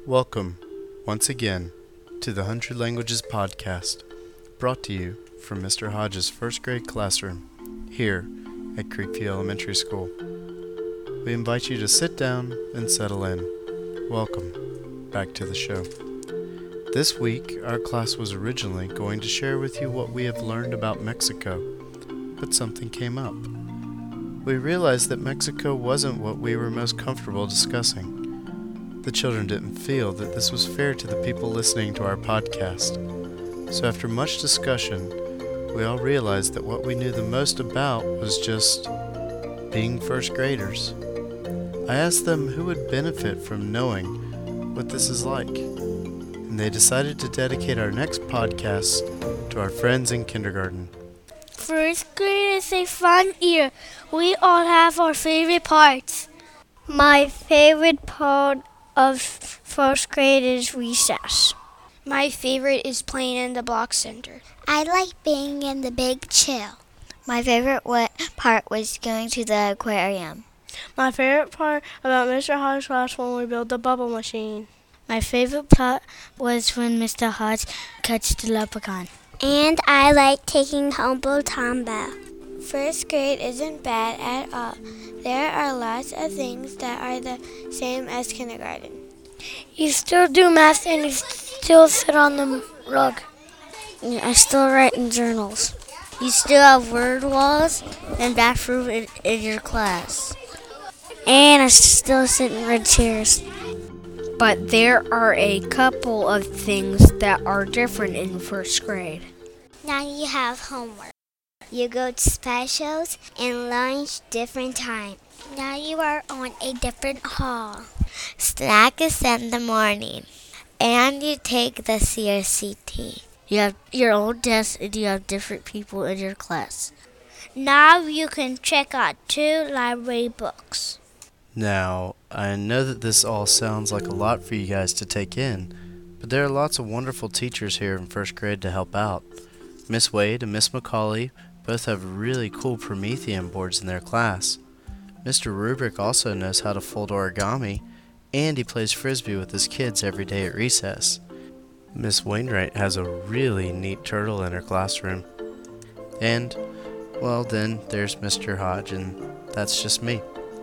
Welcome, once again, to the 100 Languages Podcast, brought to you from Mr. Hodges' first grade classroom, here at Creekview Elementary School. We invite you to sit down and settle in. Welcome back to the show. This week, our class was originally going to share with you what we have learned about Mexico, but something came up. We realized that Mexico wasn't what we were most comfortable discussing. The children didn't feel that this was fair to the people listening to our podcast. So after much discussion, we all realized that what we knew the most about was just being first graders. I asked them who would benefit from knowing what this is like, and they decided to dedicate our next podcast to our friends in kindergarten. First grade is a fun year. We all have our favorite parts. My favorite part of first grade is recess. My favorite is playing in the block center. I like being in the big chill. My favorite part was going to the aquarium. My favorite part about Mr. Hodge's class when we built the bubble machine. My favorite part was when Mr. Hodge catched the leprechaun. And I like taking Humble Tombow. First grade isn't bad at all. There are lots of things that are the same as kindergarten. You still do math and you still sit on the rug. I still write in journals. You still have word walls and bathroom in your class. And I still sit in red chairs. But there are a couple of things that are different in first grade. Now you have homework. You go to specials and lunch different time. Now you are on a different hall. Snack is in the morning. And you take the CRCT. You have your own desk and you have different people in your class. Now you can check out 2 library books. Now, I know that this all sounds like a lot for you guys to take in, but there are lots of wonderful teachers here in first grade to help out. Miss Wade and Miss McCauley both have really cool Promethean boards in their class. Mr. Rubric also knows how to fold origami, and he plays frisbee with his kids every day at recess. Miss Wainwright has a really neat turtle in her classroom. And, well, then there's Mr. Hodge, and that's just me.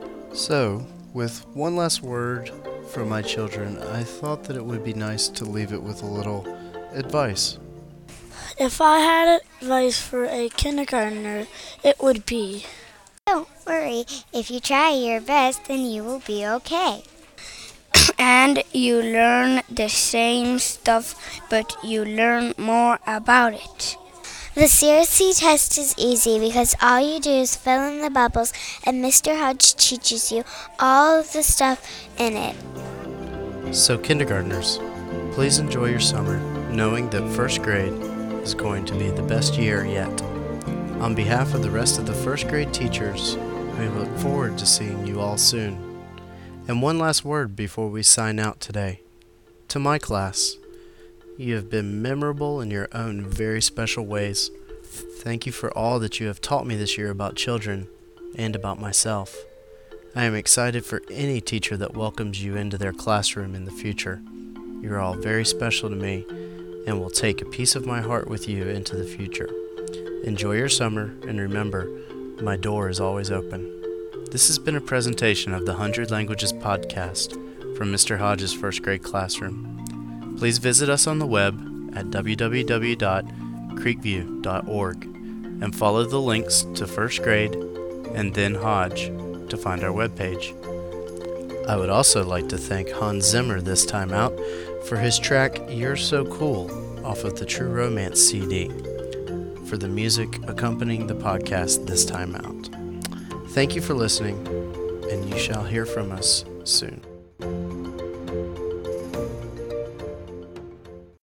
So, with one last word from my children, I thought that it would be nice to leave it with a little advice. If I had advice for a kindergartner, it would be, don't worry, if you try your best, then you will be okay. And you learn the same stuff, but you learn more about it. The CRC test is easy because all you do is fill in the bubbles and Mr. Hodge teaches you all of the stuff in it. So kindergartners, please enjoy your summer knowing that first grade is going to be the best year yet. On behalf of the rest of the first grade teachers, we look forward to seeing you all soon. And one last word before we sign out today. To my class, you have been memorable in your own very special ways. Thank you for all that you have taught me this year about children and about myself. I am excited for any teacher that welcomes you into their classroom in the future. You are all very special to me and will take a piece of my heart with you into the future. Enjoy your summer, and remember, my door is always open. This has been a presentation of the 100 Languages Podcast from Mr. Hodges' first grade classroom. Please visit us on the web at www.creekview.org and follow the links to first grade and then Hodge to find our webpage. I would also like to thank Hans Zimmer this time out for his track You're So Cool off of the True Romance CD, for the music accompanying the podcast this time out. Thank you for listening, and you shall hear from us soon.